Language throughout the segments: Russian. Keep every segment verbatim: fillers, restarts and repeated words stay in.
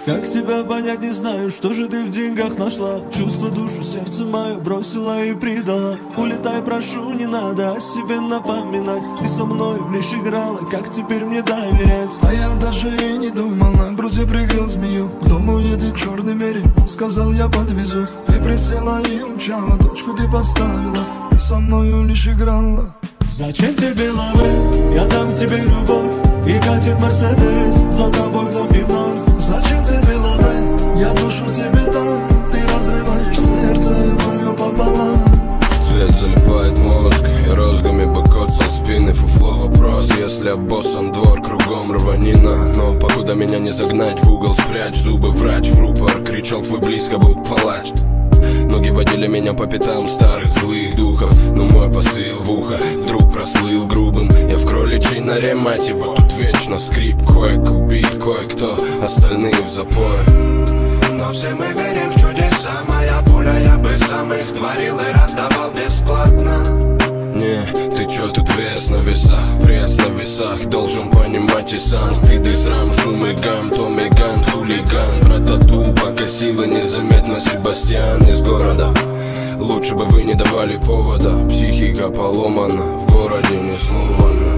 Как тебя понять не знаю, что же ты в деньгах нашла. Чувство, душу, сердце мое бросила и предала. Улетай, прошу, не надо о себе напоминать. Ты со мной лишь играла, как теперь мне доверять? А я даже и не думал, на груди прикрыл змею. К дому едет черный мерин, сказал я подвезу. Ты присела и умчала, точку ты поставила. Ты со мною лишь играла. Зачем тебе лавы? Я дам тебе любовь. И катит Мерседес за тобой вновь и вновь. Зачем тебе лавы? Я душу тебе дам. Ты разрываешь сердце мое пополам. Цвет залипает мозг, и розгами бокотцем спины. Фуфло вопрос, если боссом двор, кругом рванина. Но покуда меня не загнать в угол, спрячь зубы, врач в рупор. Кричал, твой близко был палач. Ноги водили меня по пятам старых злых духов. Но мой посыл в ухо вдруг прослыл грубым. Я в кроличьей норе, мать его, тут вечно скрип. Кое-кто убит, кое-кто, остальные в запое. Но все мы верим в чудеса. Моя пуля, я бы сам их творил и раздавал бесплатно. Не, ты чё тут вес на весах, пресс на весах. Должен понимать и сам, стыд и срам, шум и гам. Томми Ган, хулиган, про тату покосила незаметно Себастьян из города. Лучше бы вы не давали повода, психика поломана, в городе не сломана.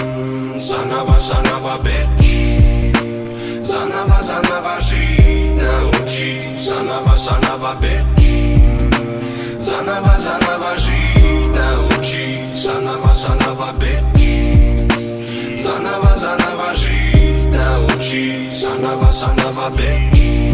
Заново, заново, бич. Заново, заново жить научи. Заново, заново, бич. Заново, заново жить научи. Заново, заново, бич. Заново, заново жить научи. Заново, заново, бич.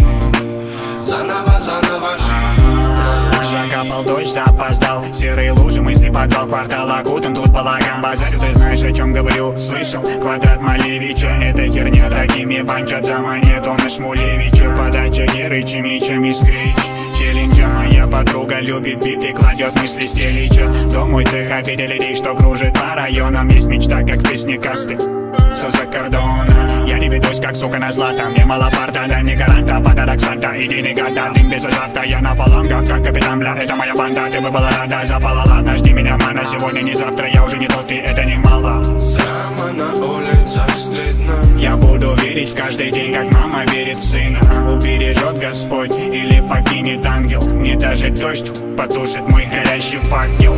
Заново, заново жить научи. Закапал дождь, запоздал. Серые лужи, мысли, подвал, квартал окутан. Тут балаган, базарю, ты знаешь, о чем говорю. Слышал, квадрат Малевича. Эта херня такими банчат за монету на Шмулевича. Подача Геры, Чимичами скрич. Челленджа, моя подруга любит биты, кладет мысли стелича. Дом мой цех, обидели рейс, что кружит по районам. Есть мечта, как в песне касты, все за кордона. Я не ведусь, как сука на злато. Мне мало фарта, дай мне гаранта. Подарок Санта, иди не гада. Дым без азарта, я на фалангах, как капитан, бля. Это моя банда, ты бы была рада. Запала, ладно, жди меня, мана. Сегодня не завтра, я уже не тот, и это немало. Сама на улицах стыдно. Я буду верить в каждый день, как мама верит в сына. Убережет Господь или покинет ангел. Мне даже дождь потушит мой горящий факел.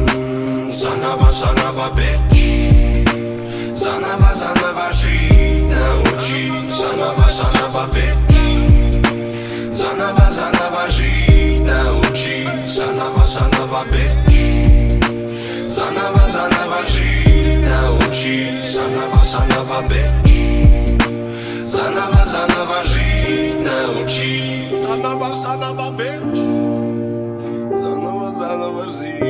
Заново, заново, бич. Заново, заново жить научи. Заново, заново, бич. Заново, заново жить научи. Заново, заново, бич. Заново, заново жить научи. Заново, заново, бич. Заново, заново жить научи. Заново, заново, бич. Заново, заново жить.